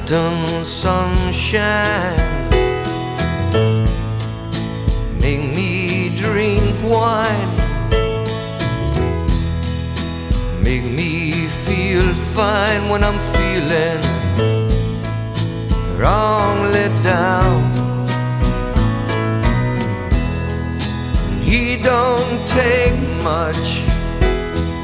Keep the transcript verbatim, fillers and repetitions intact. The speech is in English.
afternoon sunshine. Make me drink wine, make me feel fine when I'm feeling wrongly down. He don't take much